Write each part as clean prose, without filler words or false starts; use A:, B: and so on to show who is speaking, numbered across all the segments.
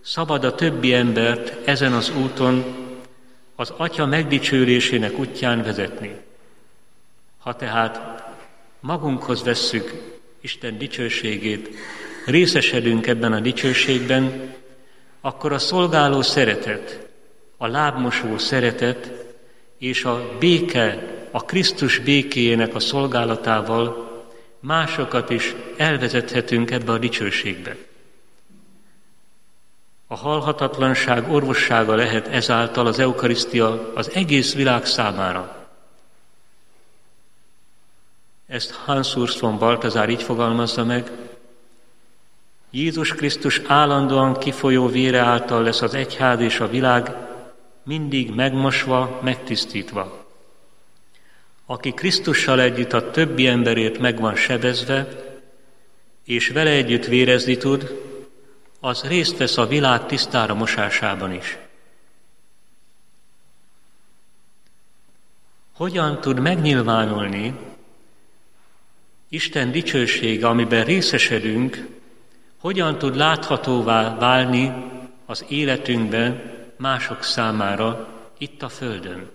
A: szabad a többi embert ezen az úton az Atya megdicsőlésének útján vezetni. Ha tehát magunkhoz vesszük Isten dicsőségét, részesedünk ebben a dicsőségben, akkor a szolgáló szeretet, a lábmosó szeretet és a béke, a Krisztus békéjének a szolgálatával másokat is elvezethetünk ebbe a dicsőségbe. A halhatatlanság orvossága lehet ezáltal az eukarisztia az egész világ számára. Ezt Hans Urs von Balthasar így fogalmazza meg: Jézus Krisztus állandóan kifolyó vére által lesz az egyház és a világ mindig megmosva, megtisztítva. Aki Krisztussal együtt a többi emberért meg van sebezve, és vele együtt vérezni tud, az részt vesz a világ tisztára mosásában is. Hogyan tud megnyilvánulni Isten dicsősége, amiben részesedünk, hogyan tud láthatóvá válni az életünkben mások számára itt a földön?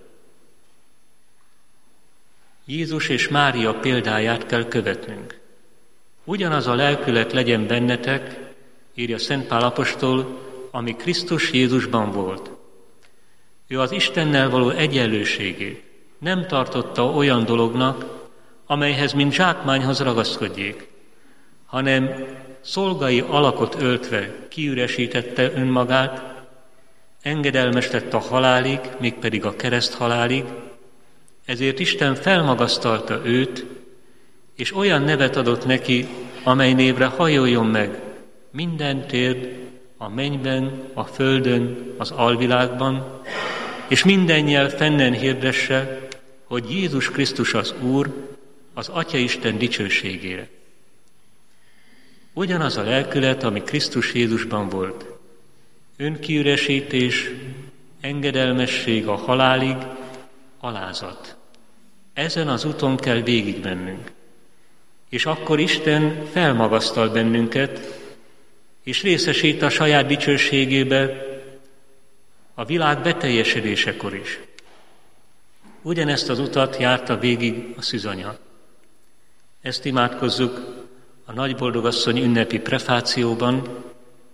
A: Jézus és Mária példáját kell követnünk. Ugyanaz a lelkület legyen bennetek, írja Szent Pál apostol, ami Krisztus Jézusban volt. Ő az Istennel való egyenlőségét nem tartotta olyan dolognak, amelyhez mint zsákmányhoz ragaszkodjék, hanem szolgai alakot öltve kiüresítette önmagát, engedelmes lett a halálig, mégpedig a kereszt halálig, ezért Isten felmagasztalta őt, és olyan nevet adott neki, amely névre hajoljon meg minden térd a mennyben, a földön, az alvilágban, és minden nyelv fennen hirdesse, hogy Jézus Krisztus az Úr, az Atya Isten dicsőségére. Ugyanaz a lelkület, ami Krisztus Jézusban volt. Önkiüresítés, engedelmesség a halálig, alázat. Ezen az úton kell végigmennünk. És akkor Isten felmagasztal bennünket, és részesít a saját dicsőségébe a világ beteljesedésekor is. Ugyanezt az utat járta végig a szűzanya. Ezt imádkozzuk a Nagyboldogasszony ünnepi prefációban.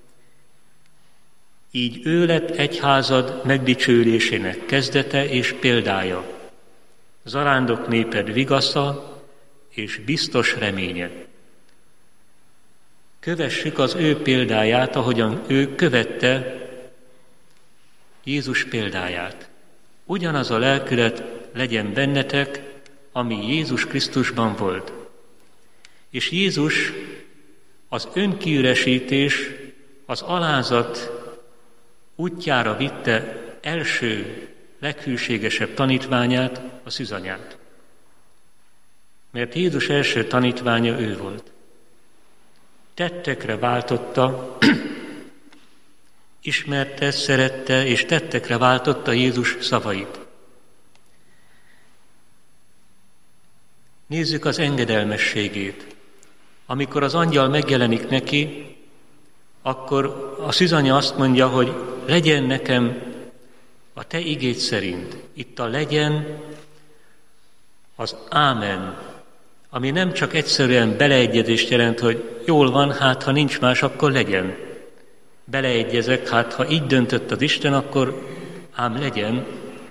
A: Így ő lett egyházad megdicsőlésének kezdete és példája, zarándok néped vigasza és biztos reménye. Kövessük az ő példáját, ahogyan ő követte Jézus példáját. Ugyanaz a lelkület legyen bennetek, ami Jézus Krisztusban volt. És Jézus az önkiüresítés, az alázat útjára vitte első, leghűségesebb tanítványát, a szűzanyát. Mert Jézus első tanítványa ő volt. Tettekre váltotta, ismerte, szerette és tettekre váltotta Jézus szavait. Nézzük az engedelmességét. Amikor az angyal megjelenik neki, akkor a szűzanya azt mondja, hogy legyen nekem a te igéd szerint. Itt a legyen az ámen, ami nem csak egyszerűen beleegyezést jelent, hogy jól van, hát ha nincs más, akkor legyen. Beleegyezek, hát ha így döntött az Isten, akkor ám legyen.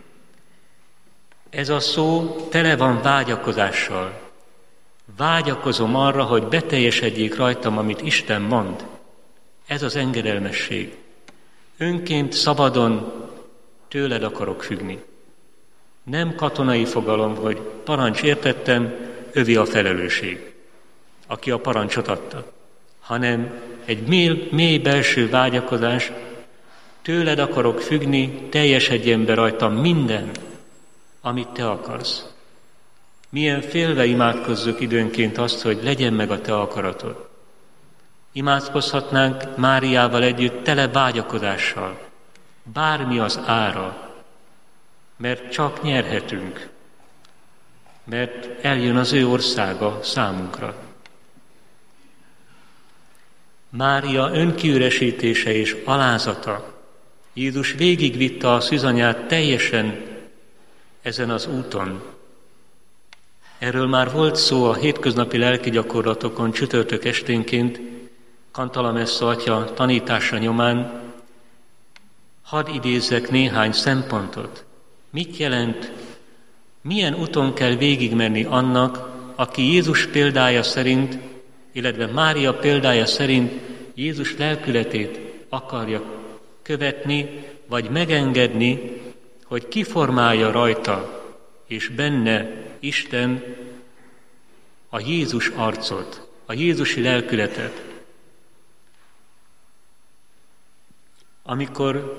A: Ez a szó tele van vágyakozással. Vágyakozom arra, hogy beteljesedjék rajtam, amit Isten mond. Ez az engedelmesség. Önként, szabadon tőled akarok függni. Nem katonai fogalom, hogy parancs értettem, övi a felelősség, aki a parancsot adta, hanem egy mély belső vágyakozás, tőled akarok függni, teljesedjen be rajtam minden, amit te akarsz. Milyen félve imádkozzuk időnként azt, hogy legyen meg a te akaratod. Imádkozhatnánk Máriával együtt tele vágyakozással, bármi az ára, mert csak nyerhetünk, mert eljön az ő országa számunkra. Mária önkiüresítése és alázata. Jézus végigvitte a szűzanyát teljesen ezen az úton. Erről már volt szó a hétköznapi lelki gyakorlatokon csütörtök esténként, Cantalamessa atya tanítása nyomán. Hadd idézzek néhány szempontot. Mit jelent, milyen úton kell végigmenni annak, aki Jézus példája szerint, illetve Mária példája szerint Jézus lelkületét akarja követni, vagy megengedni, hogy kiformálja rajta, és benne Isten a Jézus arcot, a Jézusi lelkületet. Amikor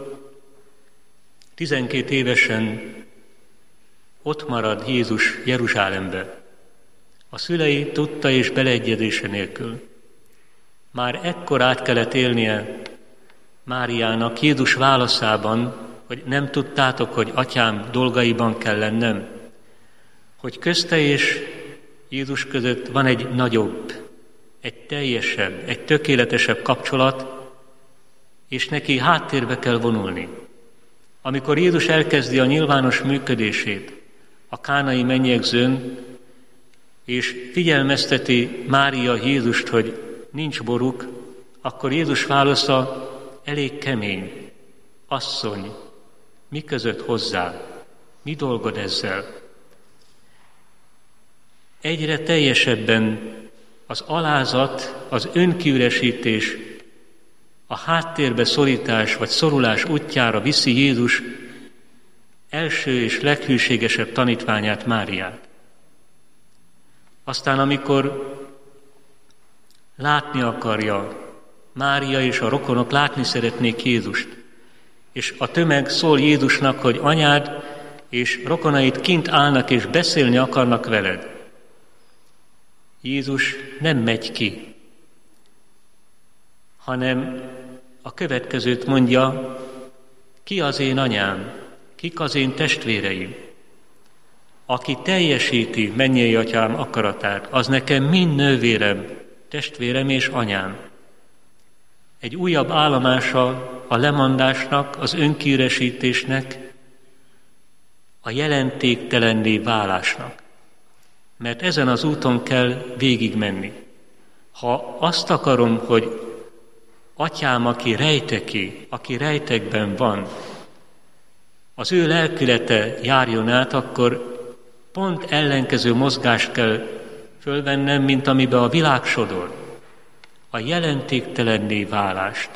A: 12 évesen ott marad Jézus Jeruzsálembe, a szülei tudta és beleegyezése nélkül. Már ekkor át kellett élnie Máriának Jézus válaszában, hogy nem tudtátok, hogy atyám dolgaiban kell lennem, hogy közte és Jézus között van egy nagyobb, egy teljesebb, egy tökéletesebb kapcsolat, és neki háttérbe kell vonulni. Amikor Jézus elkezdi a nyilvános működését a kánai mennyegzőn, és figyelmezteti Mária Jézust, hogy nincs boruk, akkor Jézus válasza elég kemény. Asszony, mi között hozzá? Mi dolgod ezzel? Egyre teljesebben az alázat, az önkiüresítés, a háttérbe szorítás vagy szorulás útjára viszi Jézus első és leghűségesebb tanítványát, Máriát. Aztán, amikor látni akarja Mária és a rokonok, látni szeretnék Jézust, és a tömeg szól Jézusnak, hogy anyád és rokonaid kint állnak és beszélni akarnak veled. Jézus nem megy ki, hanem a következőt mondja, ki az én anyám, kik az én testvéreim. Aki teljesíti mennyei atyám akaratát, az nekem mind nővérem, testvérem és anyám. Egy újabb állomása a lemondásnak, az önkiüresítésnek, a jelentéktelenné válásnak. Mert ezen az úton kell végigmenni. Ha azt akarom, hogy atyám, aki rejteki, aki rejtekben van, az ő lelkülete járjon át, akkor pont ellenkező mozgást kell fölvennem, mint amiben a világ sodor. A jelentéktelenné válást.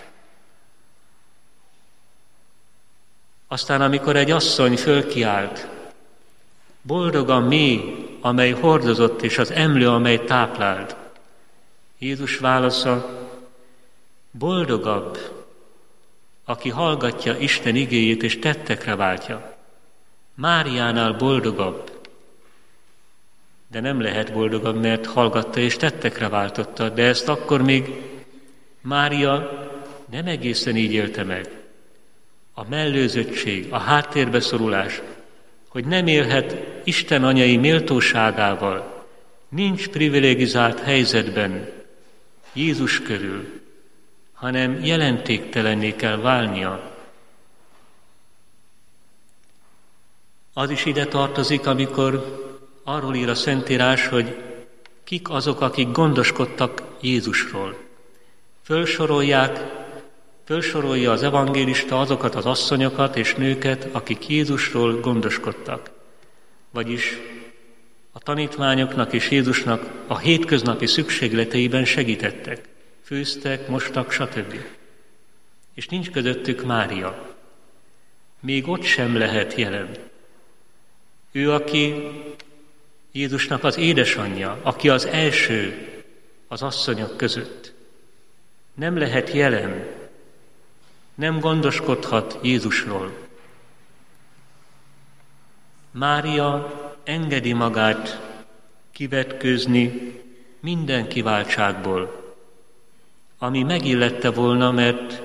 A: Aztán, amikor egy asszony fölkiált, boldog a mély, amely hordozott, és az emlő, amely táplált. Jézus válasza, boldogabb, aki hallgatja Isten igéjét és tettekre váltja. Máriánál boldogabb, de nem lehet boldogabb, mert hallgatta és tettekre váltotta, de ezt akkor még Mária nem egészen így élte meg. A mellőzöttség, a háttérbe szorulás, hogy nem élhet Isten anyai méltóságával, nincs privilegizált helyzetben Jézus körül, hanem jelentéktelenné kell válnia. Az is ide tartozik, amikor arról ír a Szentírás, hogy kik azok, akik gondoskodtak Jézusról. Fölsorolja az evangélista azokat az asszonyokat és nőket, akik Jézusról gondoskodtak. Vagyis a tanítványoknak és Jézusnak a hétköznapi szükségleteiben segítettek. Főztek, mostak, stb. És nincs közöttük Mária. Még ott sem lehet jelen. Ő, aki Jézusnak az édesanyja, aki az első az asszonyok között. Nem lehet jelen, nem gondoskodhat Jézusról. Mária engedi magát kivetkőzni minden kiváltságból, ami megillette volna, mert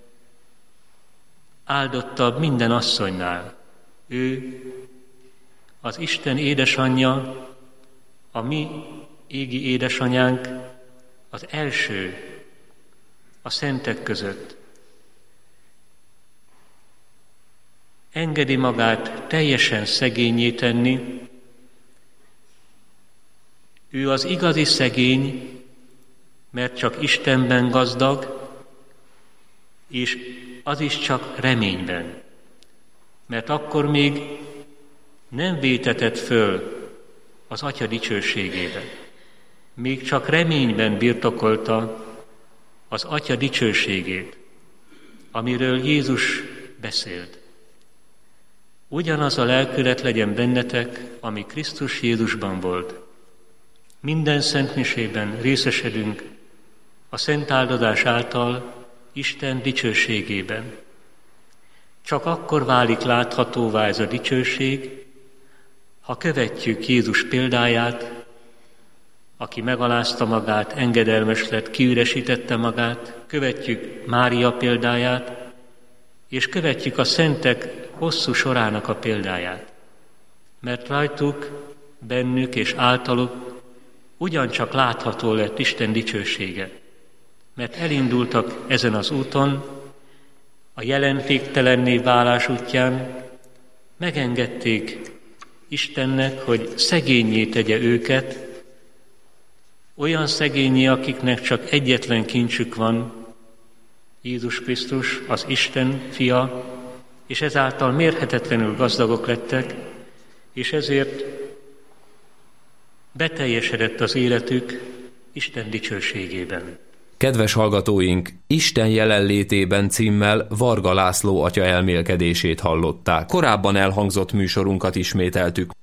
A: áldottabb minden asszonynál. Ő az Isten édesanyja, a mi égi édesanyánk, az első, a szentek között. Engedi magát teljesen szegénnyé tenni. Ő az igazi szegény, mert csak Istenben gazdag, és az is csak reményben. Mert akkor még nem vétetett föl az Atya dicsőségébe. Még csak reményben birtokolta az Atya dicsőségét, amiről Jézus beszélt. Ugyanaz a lelkület legyen bennetek, ami Krisztus Jézusban volt. Minden szentmisében részesedünk a szent áldozás által Isten dicsőségében. Csak akkor válik láthatóvá ez a dicsőség, ha követjük Jézus példáját, aki megalázta magát, engedelmes lett, kiüresítette magát, követjük Mária példáját, és követjük a szentek hosszú sorának a példáját. Mert rajtuk, bennük és általuk ugyancsak látható lett Isten dicsősége. Mert elindultak ezen az úton, a jelentéktelenné válás útján, megengedték Istennek, hogy szegénnyé tegye őket, olyan szegényé, akiknek csak egyetlen kincsük van, Jézus Krisztus, az Isten fia, és ezáltal mérhetetlenül gazdagok lettek, és ezért beteljesedett az életük Isten dicsőségében.
B: Kedves hallgatóink, Isten jelenlétében címmel Varga László atya elmélkedését hallották. Korábban elhangzott műsorunkat ismételtük.